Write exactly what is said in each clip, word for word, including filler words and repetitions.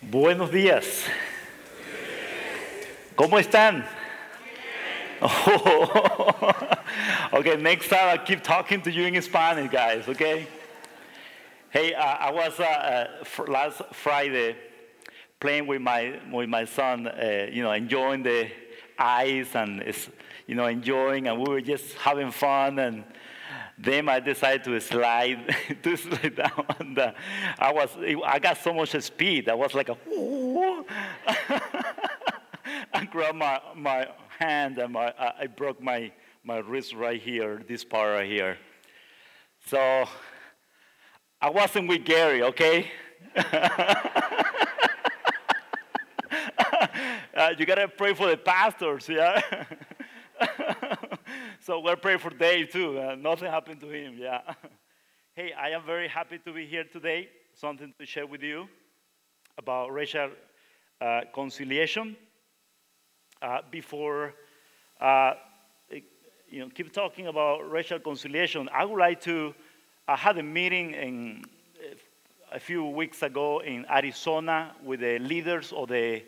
Buenos días. ¿Cómo están? Oh. Okay, next time I keep talking to you in Spanish, guys, okay? Hey, uh, I was uh, uh, fr- last Friday playing with my with my son, uh, you know, enjoying the ice and, it's, you know, enjoying, and we were just having fun, and then I decided to slide, to slide down. And, uh, I was, I got so much speed. I was like a, I grabbed my, my hand and my, I I broke my, my wrist right here, this part right here. So I wasn't with Gary, okay? uh, you gotta pray for the pastors, yeah? So we're praying for Dave too. Uh, nothing happened to him, yeah. Hey, I am very happy to be here today. Something to share with you about racial uh, conciliation. Uh, before, uh, you know, keep talking about racial conciliation, I would like to. I had a meeting in, a few weeks ago in Arizona with the leaders of the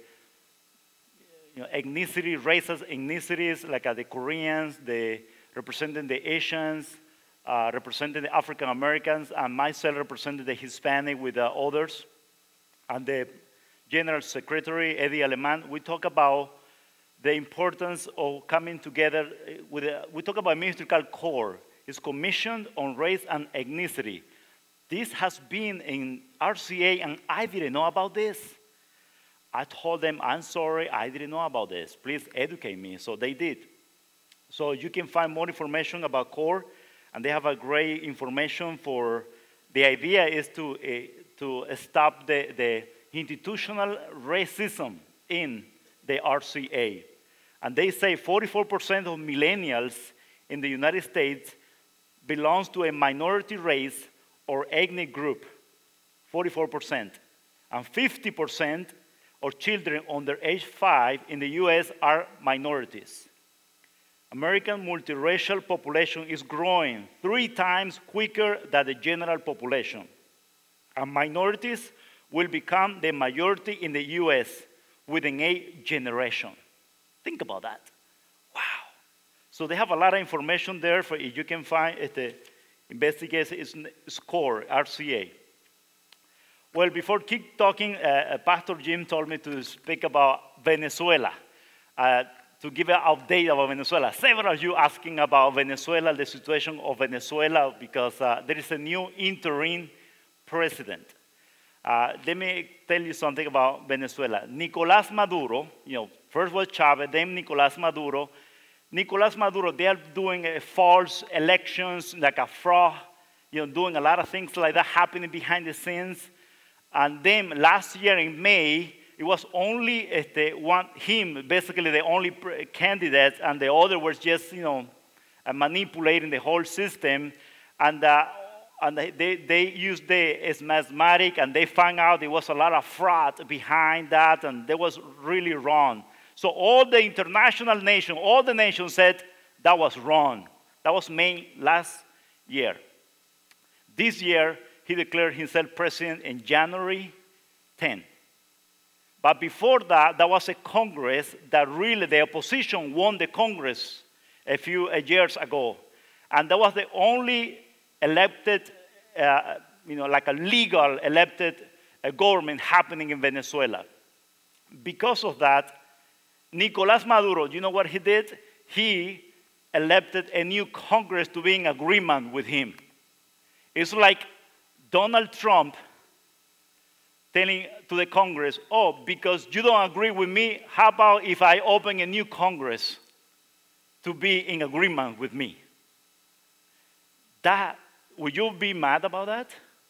you know, ethnicity, races, ethnicities, like uh, the Koreans, the representing the Asians, uh, representing the African Americans, and myself representing the Hispanic with the others, and the General Secretary, Eddie Aleman. We talk about the importance of coming together with a, we talk about a ministry called CORE. It's Commission on Race and Ethnicity. This has been in R C A, and I didn't know about this. I told them, I'm sorry, I didn't know about this. Please educate me. So they did. So you can find more information about CORE, and they have a great information for, the idea is to, uh, to stop the, the institutional racism in the R C A. And they say forty-four percent of millennials in the United States belongs to a minority race or ethnic group, forty-four percent. And fifty percent of children under age five in the U S are minorities. American multiracial population is growing three times quicker than the general population. And minorities will become the majority in the U S within a generation. Think about that. Wow. So they have a lot of information there for you can find at the investigation score, R C A. Well, before keep talking, uh, Pastor Jim told me to speak about Venezuela, uh, to give an update about Venezuela. Several of you asking about Venezuela, the situation of Venezuela, because uh, there is a new interim president. Uh, let me tell you something about Venezuela. Nicolás Maduro, you know, first was Chavez, then Nicolás Maduro. Nicolás Maduro, they are doing uh, false elections, like a fraud, you know, doing a lot of things like that happening behind the scenes. And then last year in May, it was only uh, the one, him, basically the only candidate, and the other was just, you know, uh, manipulating the whole system. And uh, And they, they used the Smartmatic, and they found out there was a lot of fraud behind that, and that was really wrong. So all the international nations, all the nations said that was wrong. That was May last year. This year, he declared himself president in January tenth. But before that, there was a Congress that really, the opposition won the Congress a few years ago. And that was the only elected, uh, you know, like a legal elected uh, government happening in Venezuela. Because of that, Nicolás Maduro, you know what he did? He elected a new Congress to be in agreement with him. It's like Donald Trump telling to the Congress, oh, because you don't agree with me, how about if I open a new Congress to be in agreement with me? That, would you be mad about that?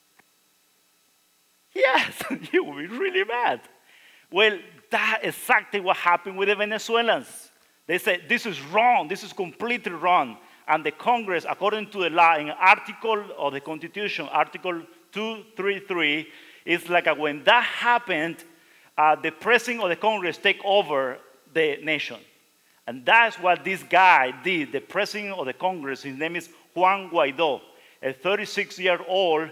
Yes, you would be really mad. Well, that's exactly what happened with the Venezuelans. They said, this is wrong, this is completely wrong. And the Congress, according to the law, in article of the Constitution, Article two thirty-three, it's like a, when that happened, uh, the president of the Congress take over the nation. And that's what this guy did, the president of the Congress. His name is Juan Guaido, a thirty-six-year-old,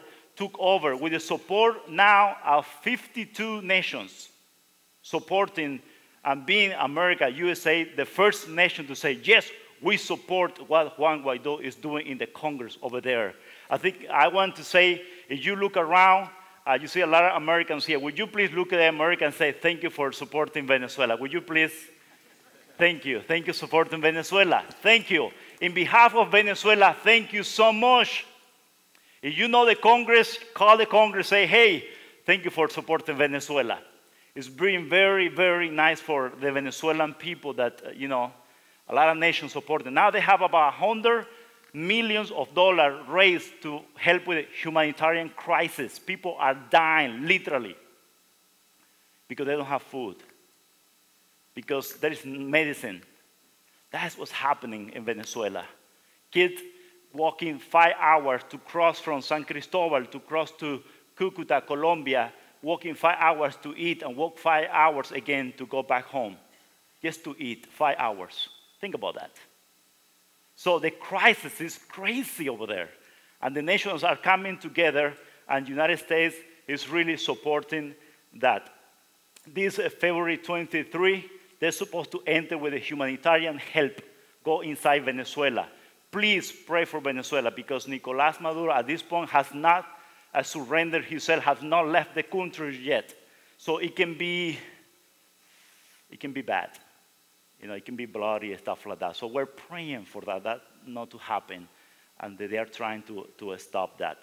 took over with the support now of fifty-two nations supporting and being America, U S A, the first nation to say, yes, we support what Juan Guaido is doing in the Congress over there. I think I want to say, if you look around, uh, you see a lot of Americans here. Would you please look at the Americans and say, thank you for supporting Venezuela? Would you please? Thank you. Thank you for supporting Venezuela. Thank you. In behalf of Venezuela, thank you so much. If you know the Congress, call the Congress, say, hey, thank you for supporting Venezuela. It's been very, very nice for the Venezuelan people that, uh, you know, a lot of nations support them. Now they have about one hundred millions of dollars raised to help with the humanitarian crisis. People are dying, literally, because they don't have food, because there is medicine. That's what's happening in Venezuela. Kids walking five hours to cross from San Cristobal to cross to Cucuta, Colombia, walking five hours to eat and walk five hours again to go back home, just to eat, five hours. Think about that. So the crisis is crazy over there. And the nations are coming together, and the United States is really supporting that. This uh, February twenty-third, they're supposed to enter with a humanitarian help, go inside Venezuela. Please pray for Venezuela, because Nicolás Maduro at this point has not uh, surrendered himself, has not left the country yet. So it can be, it can be bad. You know, it can be bloody and stuff like that. So we're praying for that, that not to happen. And they are trying to, to stop that.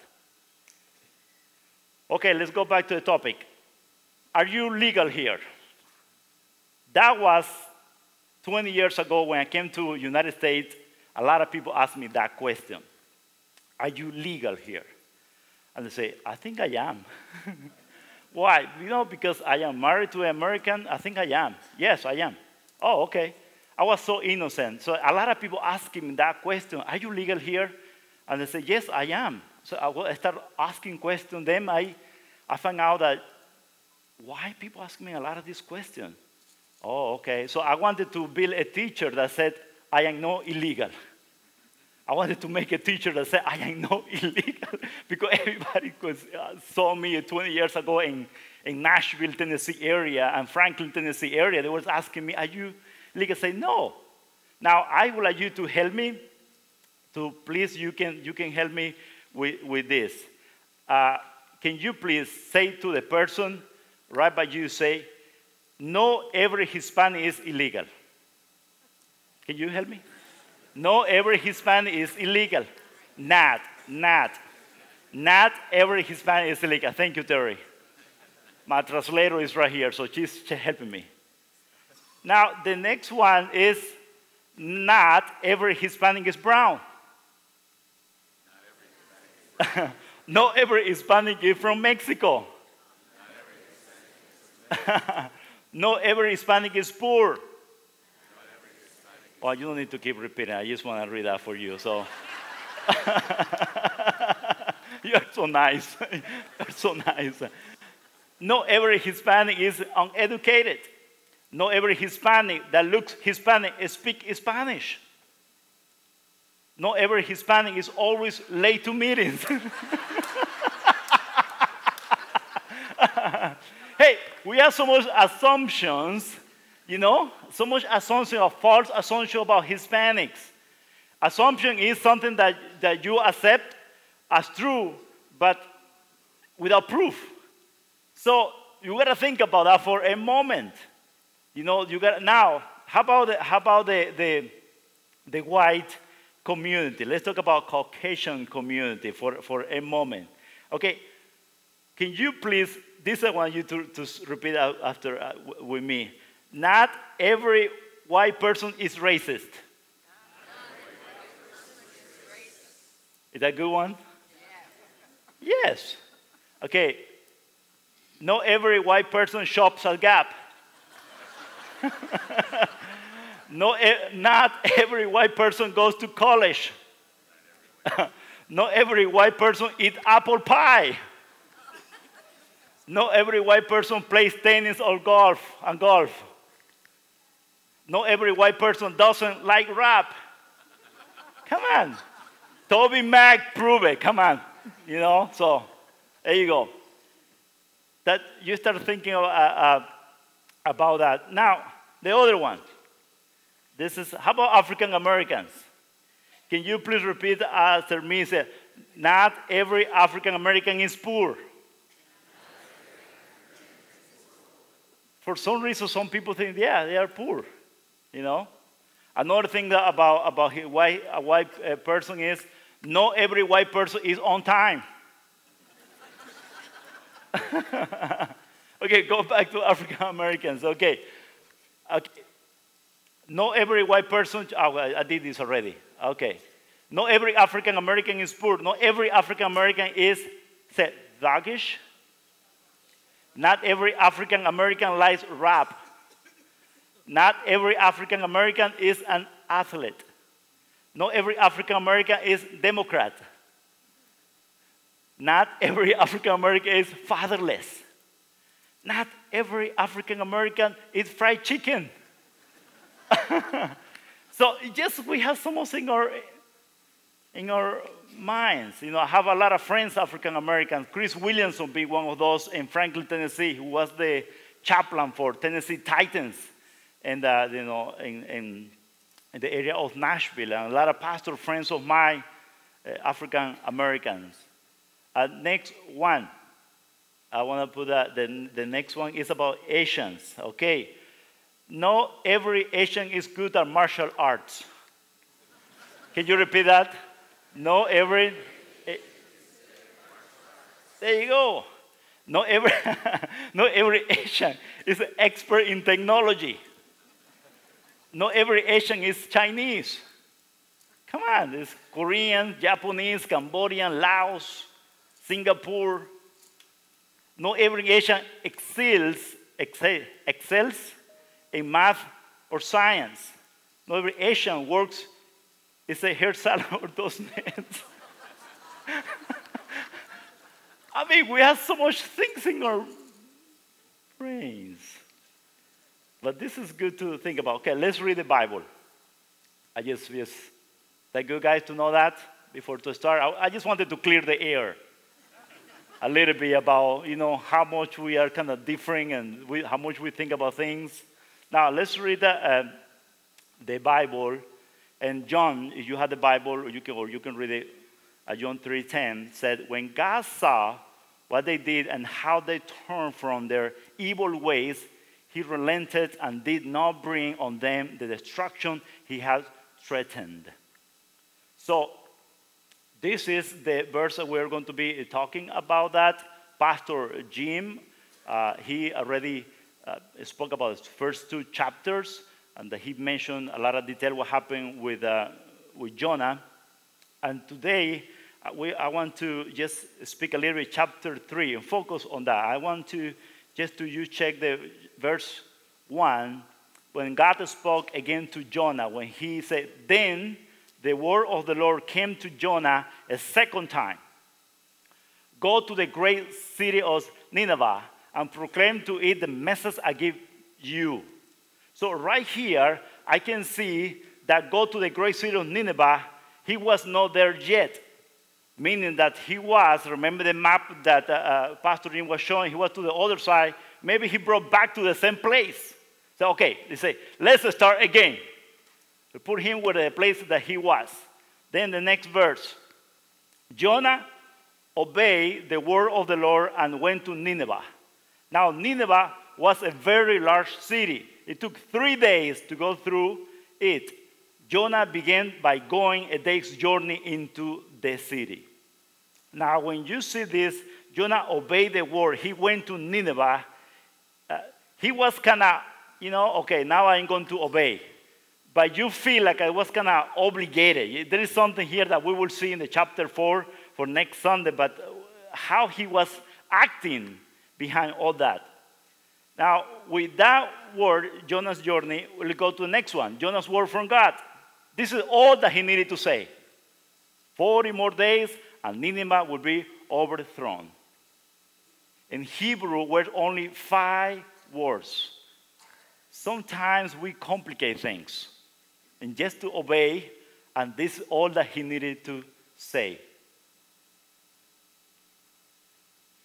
Okay, let's go back to the topic. Are you legal here? That was twenty years ago when I came to the United States. A lot of people ask me that question. Are you legal here? And they say, I think I am. Why? You know, because I am married to an American, I think I am. Yes, I am. Oh, okay. I was so innocent. So a lot of people asking me that question, are you legal here? And they say, yes, I am. So I start asking questions. Then I, I found out that, why people ask me a lot of these questions? Oh, okay. So I wanted to build a teacher that said, I am not illegal. I wanted to make a teacher that said, I am not illegal. Because everybody was, uh, saw me twenty years ago in, in Nashville, Tennessee area, and Franklin, Tennessee area. They were asking me, are you legal? I say, no. Now, I would like you to help me. To please, you can, you can help me with, with this. Uh, can you please say to the person, right by you, say, no, every Hispanic is illegal. Can you help me? No, every Hispanic is illegal. Not, not. Not every Hispanic is illegal. Thank you, Terry. My translator is right here, so she's helping me. Now, the next one is not every Hispanic is brown. Not every Hispanic is from Mexico. Not every Hispanic is poor. Well, you don't need to keep repeating. I just want to read that for you. So, you're so nice. You're so nice. Not every Hispanic is uneducated. Not every Hispanic that looks Hispanic speaks Spanish. Not every Hispanic is always late to meetings. Hey, we have so much assumptions, you know, so much assumption of false assumption about Hispanics. Assumption is something that, that you accept as true, but without proof. So you got to think about that for a moment. You know, you got now. How about the, how about the, the the white community? Let's talk about Caucasian community for, for a moment. Okay, can you please? This I want you to, to repeat out after uh, with me. Not every white person is racist. Is that a good one? Yeah. Yes. Okay. Not every white person shops at Gap. no, not every white person goes to college. Not every white person eats apple pie. Not every white person plays tennis or golf and golf. Not every white person doesn't like rap. Come on. Toby Mac, prove it. Come on. You know, so There you go. That you start thinking of, uh, uh, about that. Now, the other one. This is, how about African Americans? Can you please repeat after me? Say, not every African American is poor. For some reason, some people think, yeah, they are poor, you know. Another thing that about, about a white, a white uh, person is, not every white person is on time. Okay, go back to African Americans. Okay. Okay. Not every white person, oh, I did this already. Okay. Not every African American is poor. Not every African American is, say, thuggish. Not every African American likes rap. Not every African American is an athlete. Not every African American is Democrat. Not every African American is fatherless. Not every African American is fried chicken. So just we have some of in our in our minds. You know, I have a lot of friends, African Americans. Chris Williamson being one of those in Franklin, Tennessee, who was the chaplain for Tennessee Titans, and uh, you know, in, in in the area of Nashville, and a lot of pastor friends of mine, uh, African Americans. Uh, next one, I want to put uh, the the next one is about Asians. Okay. Not every Asian is good at martial arts. Can you repeat that? No, every. There you go. Not every, not every Asian is an expert in technology. Not every Asian is Chinese. Come on, there's Korean, Japanese, Cambodian, Laos, Singapore. Not every Asian excels, excel, excels in math or science. Not every Asian works is a hair salon or those nets. I mean, we have so much things in our brains. But this is good to think about. Okay, let's read the Bible. I just, just like you guys to know that before to start. I, I just wanted to clear the air a little bit about, you know, how much we are kind of differing and we, how much we think about things. Now, let's read the, uh, the Bible. And John, if you have the Bible, you can, or you can read it, uh, John three ten said, when God saw what they did and how they turned from their evil ways, he relented and did not bring on them the destruction he had threatened. So, this is the verse that we're going to be talking about that. Pastor Jim, uh, he already Uh, spoke about the first two chapters, and he mentioned a lot of detail what happened with uh, with Jonah. And today, uh, we, I want to just speak a little bit chapter three and focus on that. I want to just to you check the verse one when God spoke again to Jonah when he said, "Then the word of the Lord came to Jonah a second time. Go to the great city of Nineveh and proclaim to it the message I give you." So right here, I can see that go to the great city of Nineveh, he was not there yet. Meaning that he was, remember the map that uh, uh, Pastor Jim was showing, he was to the other side. Maybe he brought back to the same place. So, okay, they say, let's start again. We put him where the place that he was. Then the next verse. Jonah obeyed the word of the Lord and went to Nineveh. Now, Nineveh was a very large city. It took three days to go through it. Jonah began by going a day's journey into the city. Now, when you see this, Jonah obeyed the word. He went to Nineveh. Uh, he was kind of, you know, okay, now I'm going to obey. But you feel like I was kind of obligated. There is something here that we will see in the chapter four for next Sunday, but how he was acting behind all that. Now, with that word, Jonah's journey, we'll go to the next one. Jonah's word from God. This is all that he needed to say. forty more days, and Nineveh will be overthrown. In Hebrew, were only five words. Sometimes we complicate things. And just to obey, and this is all that he needed to say.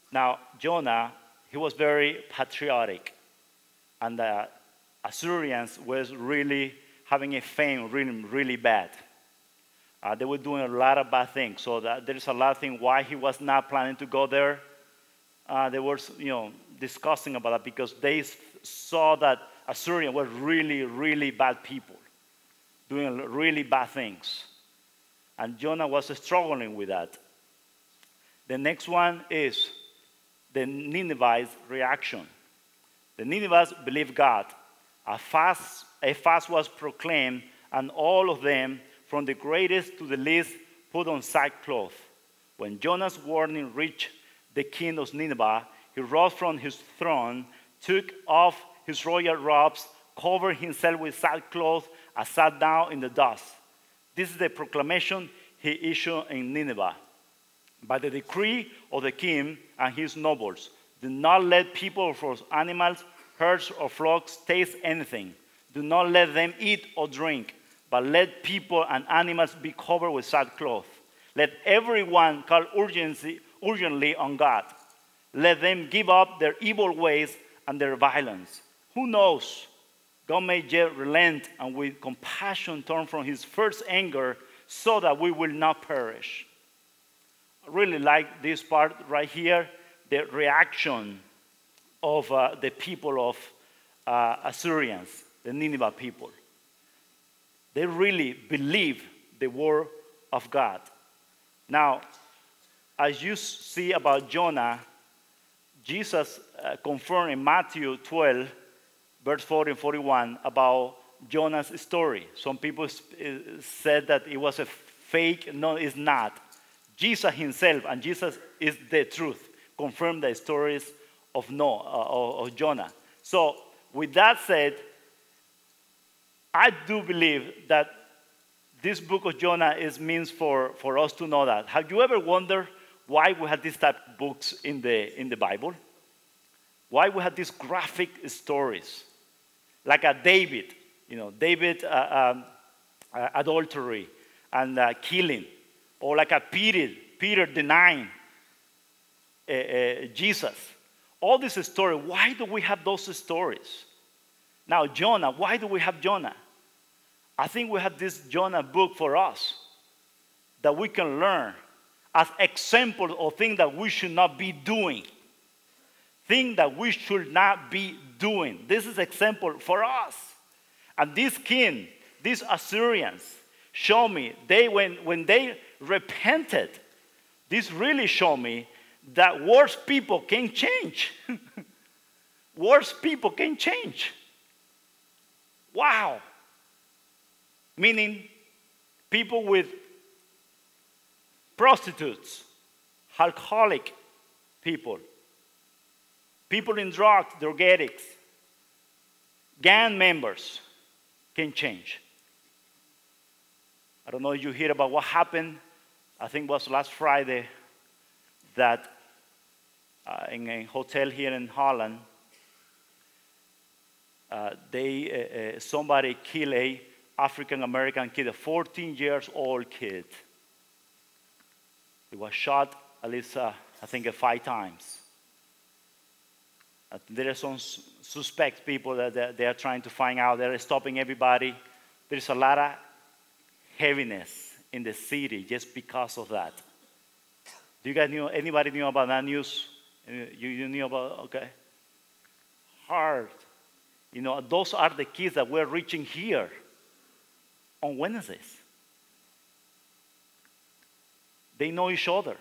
Now, Jonah, he was very patriotic. And the Assyrians was really having a fame really, really bad. Uh, they were doing a lot of bad things. So that there's a lot of things why he was not planning to go there. Uh, they were, you know, discussing about that because they saw that Assyrians were really, really bad people, doing really bad things. And Jonah was struggling with that. The next one is the Ninevites' reaction. The Ninevites believed God. A fast, a fast was proclaimed, and all of them, from the greatest to the least, put on sackcloth. When Jonah's warning reached the king of Nineveh, he rose from his throne, took off his royal robes, covered himself with sackcloth, and sat down in the dust. This is the proclamation he issued in Nineveh. By the decree of the king and his nobles, do not let people or animals, herds or flocks taste anything. Do not let them eat or drink, but let people and animals be covered with sackcloth. Let everyone call urgency, urgently on God. Let them give up their evil ways and their violence. Who knows? God may yet relent and with compassion turn from his first anger so that we will not perish. I really like this part right here, the reaction of uh, the people of uh, Assyrians, the Nineveh people. They really believe the word of God. Now, as you see about Jonah, Jesus uh, confirmed in Matthew twelve, verse forty and forty-one, about Jonah's story. Some people said that it was a fake. No, it's not. Jesus himself, and Jesus is the truth, confirmed the stories of Noah, uh, of Jonah. So, with that said, I do believe that this book of Jonah is means for, for us to know that. Have you ever wondered why we have these type of books in the, in the Bible? Why we have these graphic stories? Like a David, you know, David uh, um, uh, adultery and uh, killing. Or like a Peter, Peter denying uh, uh, Jesus. All this story, why do we have those stories? Now, Jonah, why do we have Jonah? I think we have this Jonah book for us that we can learn as examples of things that we should not be doing. Things that we should not be doing. This is example for us. And this king, these Assyrians, show me, they when, when they repented, this really showed me that worse people can change. Worse people can change. Wow. Meaning, people with prostitutes, alcoholic people, people in drugs, drug addicts, gang members can change. I don't know if you hear about what happened. I think it was last Friday that uh, in a hotel here in Holland, uh, they uh, uh, somebody killed a African American kid, a fourteen years old kid. He was shot at least, uh, I think, uh, five times. Uh, there are some suspect people that they, they are trying to find out. They're stopping everybody. There's a lot of heaviness in the city just because of that. Do you guys know, anybody knew about that news? You, you knew about, okay. Hard. You know, those are the kids that we're reaching here on Wednesdays. They know each other.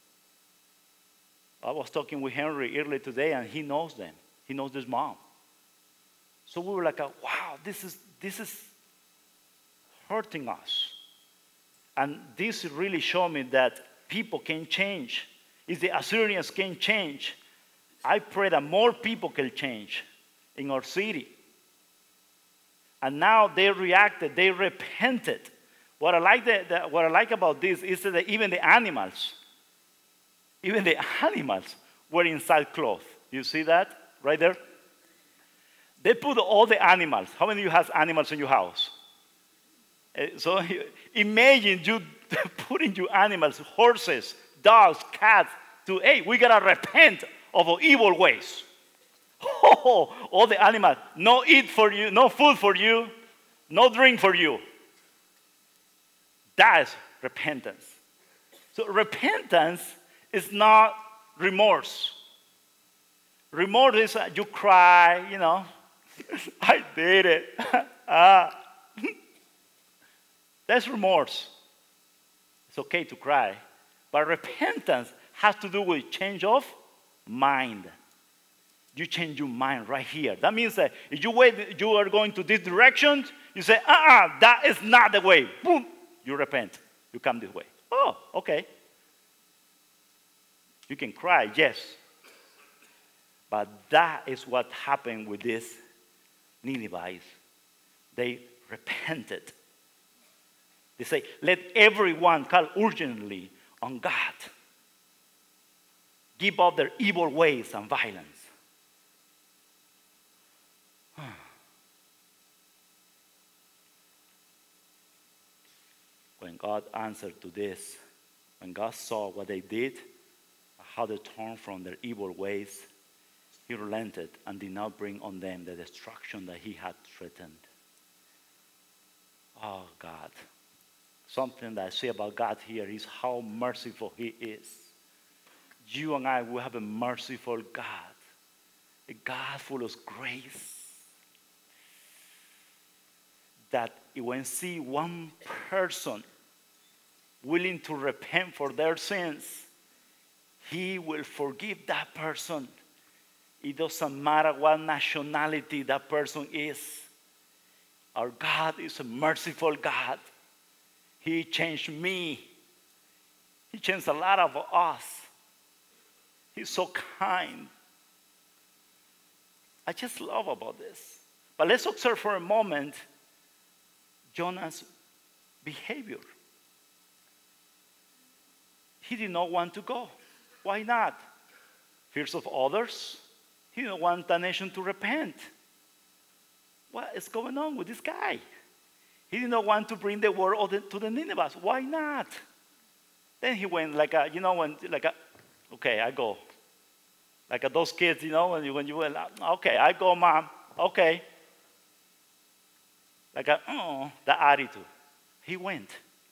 I was talking with Henry earlier today, and he knows them. He knows his mom. So we were like, wow, this is, this is hurting us. And this really showed me that people can change. If the Assyrians can change, I pray that more people can change in our city. And now they reacted, they repented. What I like, the, the, what I like about this is that even the animals, even the animals were in sackcloth. You see that right there? They put all the animals. How many of you have animals in your house? Uh, so imagine you putting your animals, horses, dogs, cats, to, hey, we got to repent of our evil ways. Oh, all the animals, no eat for you, no food for you, no drink for you. That's repentance. So repentance is not remorse. Remorse is uh, you cry, you know, I did it. ah. That's remorse. It's okay to cry. But repentance has to do with change of mind. You change your mind right here. That means that if you wait, you are going to this direction, you say, uh-uh, that is not the way. Boom, you repent. You come this way. Oh, okay. You can cry, yes. But that is what happened with these Ninevites. They repented. They say, let everyone call urgently on God. Give up their evil ways and violence. When God answered to this, when God saw what they did, how they turned from their evil ways, he relented and did not bring on them the destruction that he had threatened. Oh, God. Something that I say about God here is how merciful he is. You and I will have a merciful God, a God full of grace, that when we see one person willing to repent for their sins, he will forgive that person. It doesn't matter what nationality that person is. Our God is a merciful God. He changed me. He changed a lot of us. He's so kind. I just love about this. But let's observe for a moment Jonah's behavior. He did not want to go. Why not? Fears of others. He didn't want the nation to repent. What is going on with this guy? He did not want to bring the word of the, to the Ninevites. Why not? Then he went like a, you know, when, like a, okay, I go. Like a, those kids, you know, when you, when you went, okay, I go, mom, okay. Like a, oh, the attitude. He went.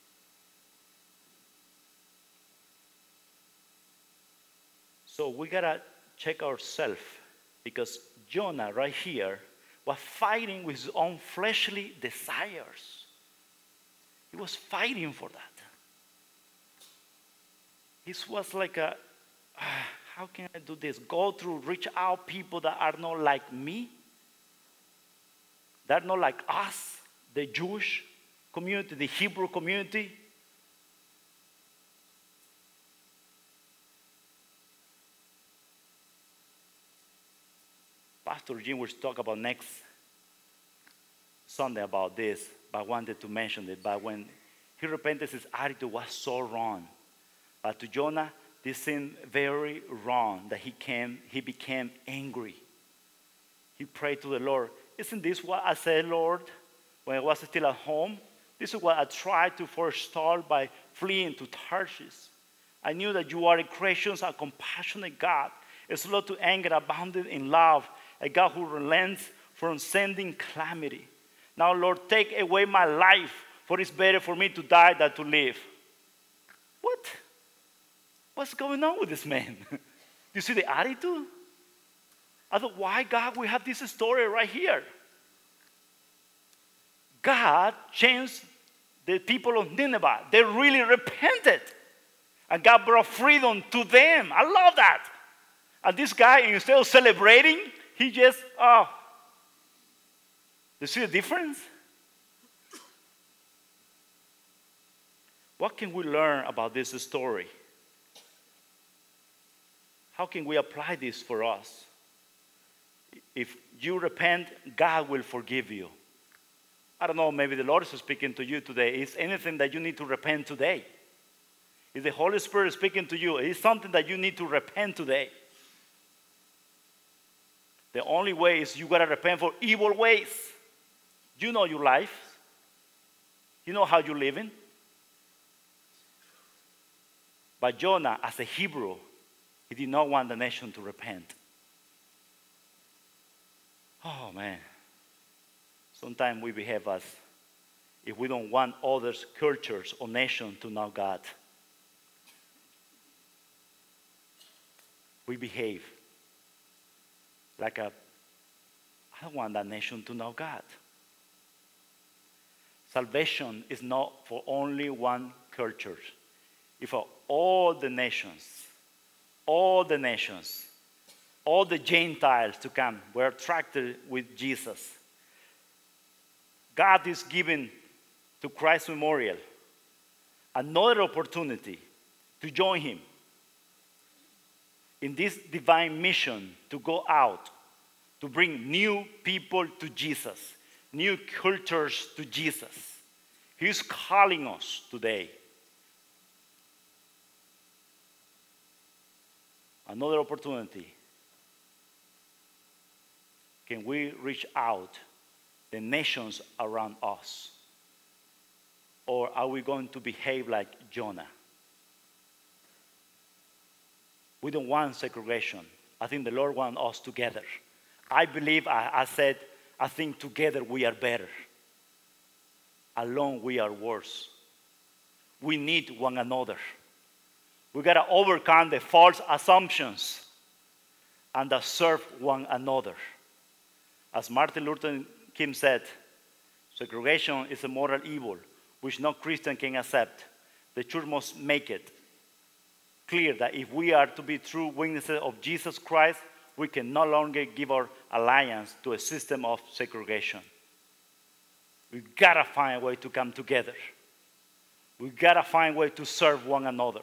So we got to check ourselves, because Jonah right here was fighting with his own fleshly desires. He was fighting for that. He was like a, ah, how can I do this? Go through, reach out people that are not like me. That are not like us, the Jewish community, the Hebrew community. Pastor Jim will talk about next Sunday about this, but I wanted to mention it. But when he repented, his attitude was so wrong. But to Jonah, this seemed very wrong that he came, he became angry. He prayed to the Lord. Isn't this what I said, Lord, when I was still at home? This is what I tried to forestall by fleeing to Tarshish. I knew that you are a gracious and compassionate God, slow to anger, abounding in love, a God who relents from sending calamity. Now, Lord, take away my life, for it's better for me to die than to live. What? What's going on with this man? Do you see the attitude? I thought, why, God, we have this story right here? God changed the people of Nineveh. They really repented. And God brought freedom to them. I love that. And this guy, instead of celebrating, he just, oh. You see the difference? What can we learn about this story? How can we apply this for us? If you repent, God will forgive you. I don't know, maybe the Lord is speaking to you today. Is anything that you need to repent today? Is the Holy Spirit speaking to you? Is something that you need to repent today? The only way is you got to repent for evil ways. You know your life. You know how you're living. But Jonah, as a Hebrew, He did not want the nation to repent. Oh, man. Sometimes we behave as if we don't want others, cultures, or nations to know God. We behave like a, I don't want that nation to know God. Salvation is not for only one culture. It's for all the nations, all the nations, all the Gentiles to come. We're attracted with Jesus. God is giving to Christ Memorial another opportunity to join him in this divine mission to go out, to bring new people to Jesus, new cultures to Jesus. He's calling us today. Another opportunity. Can we reach out the nations around us? Or are we going to behave like Jonah? We don't want segregation. I think the Lord wants us together. I believe, I, I said, I think together we are better. Alone we are worse. We need one another. We got to overcome the false assumptions and serve one another. As Martin Luther King said, segregation is a moral evil which no Christian can accept. The church must make it clear that if we are to be true witnesses of Jesus Christ, we can no longer give our alliance to a system of segregation. We gotta find a way to come together. We gotta find a way to serve one another.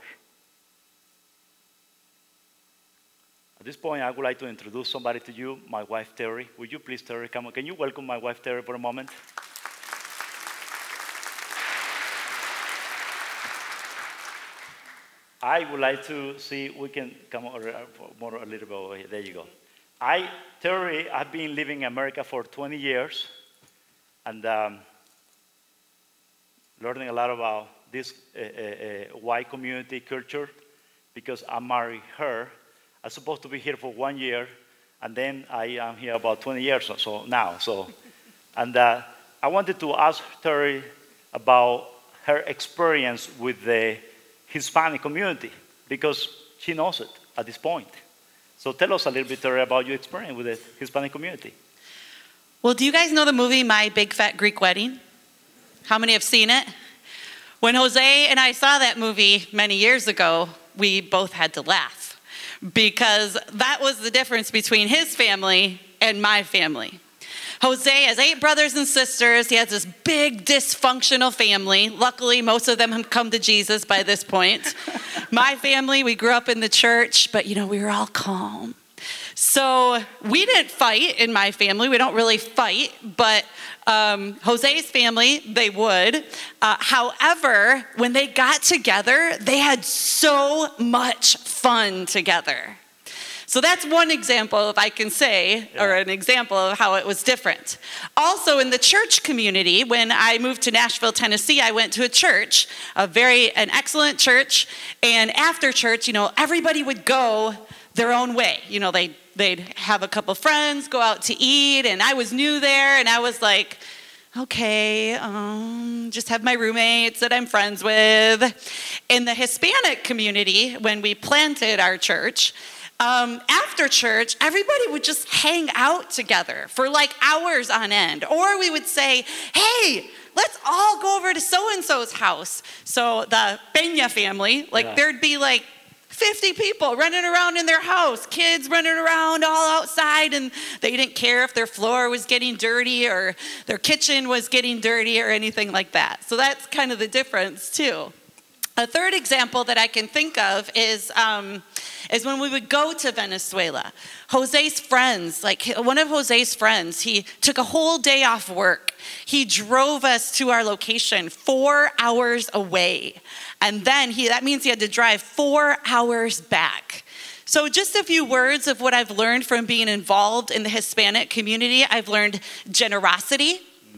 At this point, I would like to introduce somebody to you, my wife, Terry. Would you please, Terry, come on? Can you welcome my wife, Terry, for a moment? I would like to see, we can come over more a little bit over here. There you go. I, Terry, I've been living in America for twenty years and um, learning a lot about this uh, uh, white community culture because I married her. I'm supposed to be here for one year, and then I am here about twenty years or so now. So, and uh, I wanted to ask Terry about her experience with the Hispanic community because she knows it at this point. So tell us a little bit, Terry, about your experience with the Hispanic community. Well, do you guys know the movie My Big Fat Greek Wedding? How many have seen it? When Jose and I saw that movie many years ago, we both had to laugh because that was the difference between his family and my family. Jose has eight brothers and sisters. He has this big dysfunctional family. Luckily, most of them have come to Jesus by this point. My family, we grew up in the church, but you know, we were all calm. So we didn't fight in my family. We don't really fight, but um, Jose's family, they would. Uh, however, when they got together, they had so much fun together. So that's one example, if I can say, yeah. or an example of how it was different. Also in the church community, when I moved to Nashville, Tennessee, I went to a church, a very, an excellent church. And after church, you know, everybody would go their own way. You know, they'd, they'd have a couple friends, go out to eat. And I was new there and I was like, okay, um, just have my roommates that I'm friends with. In the Hispanic community, when we planted our church, Um, after church, everybody would just hang out together for like hours on end. Or we would say, hey, let's all go over to so-and-so's house. So the Peña family, like yeah. there'd be like fifty people running around in their house, kids running around all outside, and they didn't care if their floor was getting dirty or their kitchen was getting dirty or anything like that. So that's kind of the difference too. A third example that I can think of is, um, is when we would go to Venezuela. Jose's friends, like one of Jose's friends, he took a whole day off work. He drove us to our location four hours away. And then he, that means he had to drive four hours back. So just a few words of what I've learned from being involved in the Hispanic community. I've learned generosity.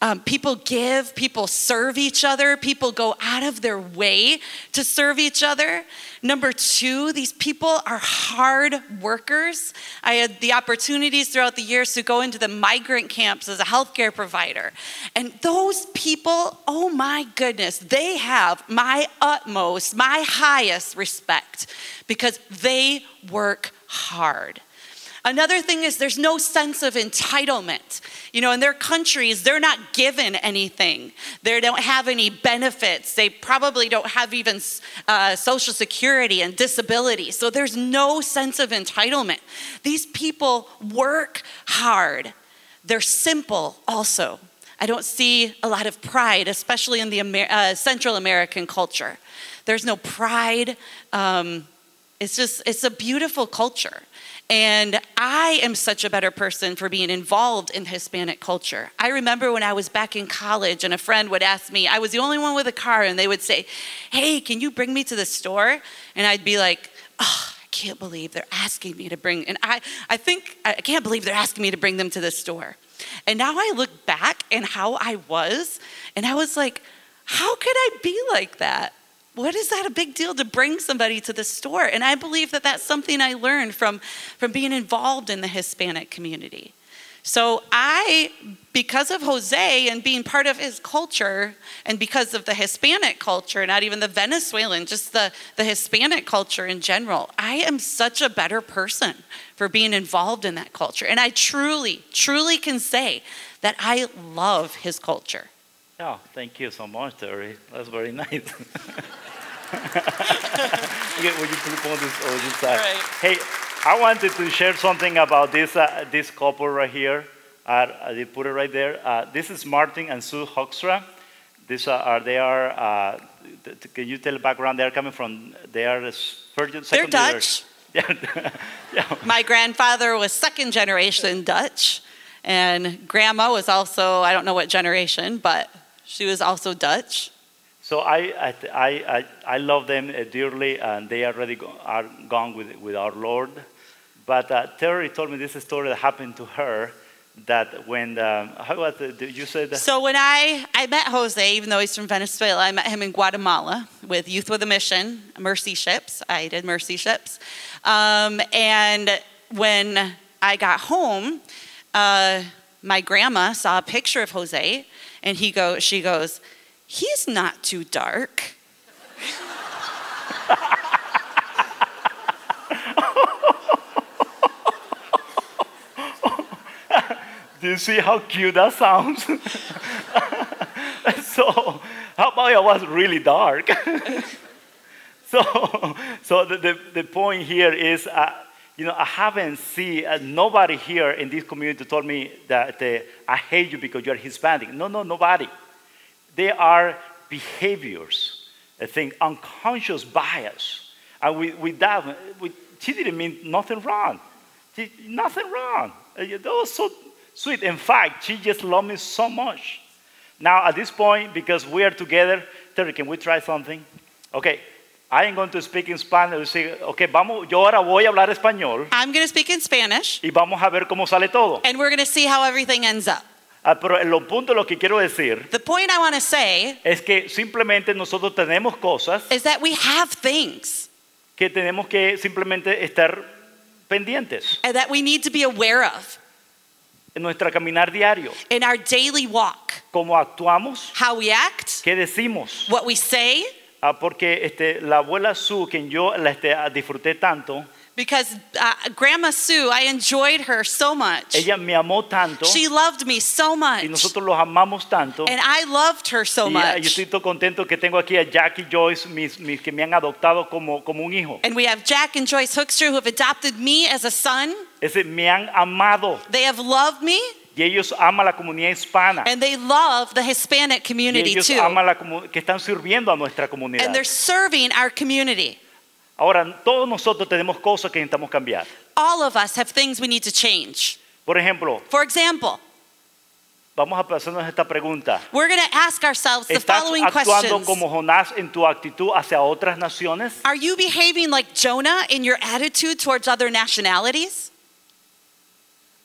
Um, people give, people serve each other, people go out of their way to serve each other. Number two, these people are hard workers. I had the opportunities throughout the years to go into the migrant camps as a healthcare provider. And those people, oh my goodness, they have my utmost, my highest respect because they work hard. Another thing is there's no sense of entitlement. You know, in their countries, they're not given anything. They don't have any benefits. They probably don't have even uh, Social Security and disability. So there's no sense of entitlement. These people work hard. They're simple also. I don't see a lot of pride, especially in the Amer- uh, Central American culture. There's no pride. Um, it's just, it's a beautiful culture. And I am such a better person for being involved in Hispanic culture. I remember when I was back in college and a friend would ask me, I was the only one with a car, and they would say, hey, can you bring me to the store? And I'd be like, oh, I can't believe they're asking me to bring, and I, I think, I can't believe they're asking me to bring them to the store. And now I look back and how I was, and I was like, how could I be like that? What is that a big deal to bring somebody to the store? And I believe that that's something I learned from, from being involved in the Hispanic community. So I, because of Jose and being part of his culture, and because of the Hispanic culture, not even the Venezuelan, just the, the Hispanic culture in general, I am such a better person for being involved in that culture. And I truly, truly can say that I love his culture. Oh, thank you so much, Terry. That's very nice. Okay, would you please put this over this side? Right. Hey, I wanted to share something about this uh, this couple right here. Uh, they put it right there. Uh, this is Martin and Sue Hoekstra. These are, are they are. Uh, th- th- can you tell the background? They are coming from. They are first, They're second. Dutch. Yeah. Yeah. My grandfather was second generation Dutch, and grandma was also, I don't know what generation, but she was also Dutch. So I, I, I, I love them dearly, and they already go, are gone with, with our Lord. But uh, Terry told me this story that happened to her, that when, um, how was it, you said that? So when I, I met Jose, even though he's from Venezuela, I met him in Guatemala with Youth with a Mission, Mercy Ships. I did Mercy Ships. Um, and when I got home, uh, my grandma saw a picture of Jose, and he go, she goes, he's not too dark. Do you see how cute that sounds? So, how about it was really dark? so, so the, the, the point here is, uh, you know, I haven't seen, uh, nobody here in this community told me that uh, I hate you because you're Hispanic. No, no, nobody. They are behaviors, I think, unconscious bias. And with, with that, with, she didn't mean nothing wrong. She, nothing wrong. Uh, that was so sweet. In fact, she just loved me so much. Now, at this point, because we are together, Terry, can we try something? Okay, I am going to speak in Spanish. Say, okay, vamos, yo ahora voy a hablar español. I'm going to speak in Spanish. Y vamos a ver cómo sale todo. And we're going to see how everything ends up. Ah, pero en lo punto lo que quiero decir The point I want to say es que simplemente nosotros tenemos cosas is that we have things que tenemos que simplemente estar pendientes and that we need to be aware of en nuestra caminar diario. in our daily walk. Cómo actuamos, How we act, qué decimos. what we say, Ah, porque este, la abuela Sue, quien yo la este, disfruté tanto, because uh, Grandma Sue, I enjoyed her so much. ella me amó tanto She loved me so much. y nosotros los amamos tanto. And I loved her so Y ah, yo much. estoy todo contento que tengo aquí a Jack y Joyce, mis, mis, que me han adoptado como, como un hijo. And we have Jack and Joyce Hoekstra who have adopted me as a son. Ese, me han amado They have loved me, y ellos aman la comunidad hispana. and they love the Hispanic Y community ellos too. aman la comu- que están sirviendo a nuestra comunidad. And they're serving our community. Ahora, todos nosotros tenemos cosas que necesitamos cambiar. All of us have things we need to change. Por ejemplo, For example, vamos a hacernos esta pregunta. we're going to ask ourselves the ¿Estás following actuando questions. como Jonás en tu actitud hacia otras naciones? Are you behaving like Jonah in your attitude towards other nationalities?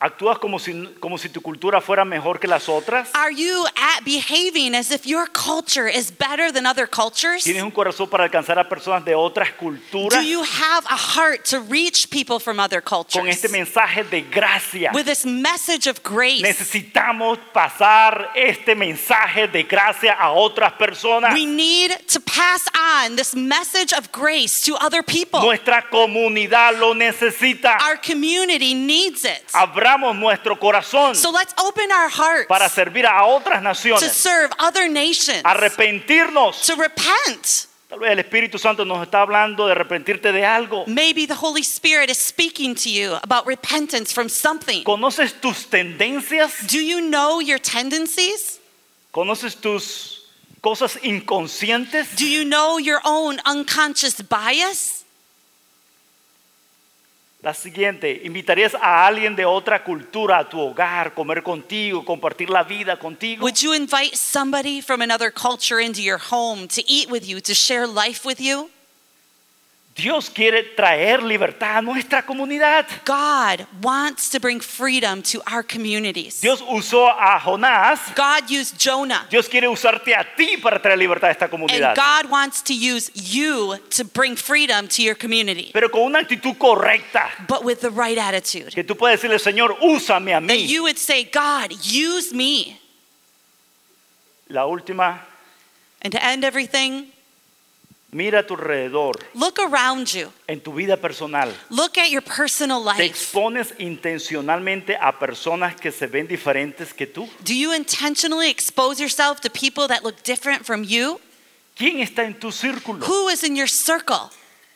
¿Actúas como si, como si tu cultura fuera mejor que las otras? Are you at behaving as if your culture is better than other cultures? ¿Tienes un corazón para alcanzar a personas de otras culturas? Do you have a heart to reach people from other cultures? Con este mensaje de gracia. With this message of grace. Necesitamos pasar este mensaje de gracia a otras personas. We need to pass on this message of grace to other people. Nuestra comunidad lo necesita. Our community needs it. Abramos nuestro corazón So let's open our hearts para servir a otras to naciones, serve other nations, arrepentirnos. to repent. Tal vez el Espíritu Santo nos está hablando de arrepentirte de algo. Maybe the Holy Spirit is speaking to you about repentance from something. ¿Conoces tus tendencias? Do you know your tendencies? ¿Conoces tus cosas inconscientes? Do you know your own unconscious bias? La siguiente, ¿invitarías a alguien de otra cultura a tu hogar, comer contigo, compartir la vida contigo? Would you invite somebody from another culture into your home to eat with you, to share life with you? Dios quiere traer libertad a nuestra comunidad. God wants to bring freedom to our communities. Dios usó a Jonás. God used Jonah. Dios quiere usarte a ti para traer libertad a esta And comunidad. God wants to use you to bring freedom to your community. Pero con una actitud correcta. But with the right attitude. Que tú puedes decirle, Señor, úsame a That mí. you would say, God, use me. La última, And to end everything, mira a tu alrededor, look around you. en tu vida personal. Look at your personal ¿Te life. expones intencionalmente a personas que se ven diferentes que tú? Do you intentionally expose yourself to people that look different from you? ¿Quién está en tu círculo? Who is in your circle?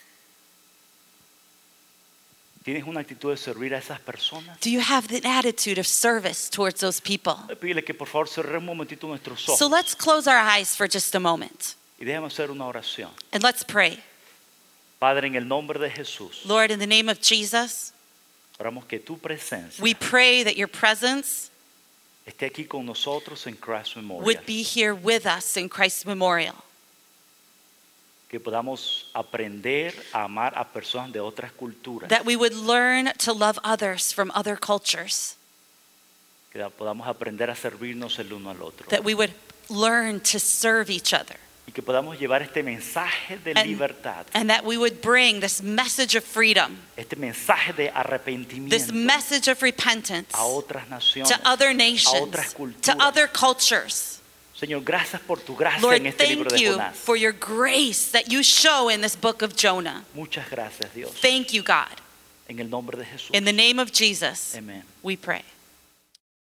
¿Tienes una actitud de servir a esas personas? Do you have the attitude of service towards those people? Pídele que por favor cerre un momentito nuestros ojos So let's close our eyes for just a moment y déjame hacer una oración. and let's pray. Padre, en el nombre de Jesús, Lord, in the name of Jesus, oramos que tu presencia we pray that your presence esté aquí con nosotros en Christ Memorial. would be here with us in Christ's memorial. Que podamos aprender a amar a personas de otras culturas. That we would learn to love others from other cultures. Que podamos aprender a servirnos el uno al otro. That we would learn to serve each other. Y que podamos llevar este mensaje de And- libertad, And that we would bring this message of freedom, este mensaje de this arrepentimiento message of repentance a otras naciones, to other a nations, otras to culturas. other cultures. Señor, gracias por tu gracia Lord, en este libro thank de you Jonás. for your grace that you show in this book of Jonah. Muchas gracias, Dios. Thank you, God. En el nombre de Jesús. In the name of Jesus, Amén. we pray.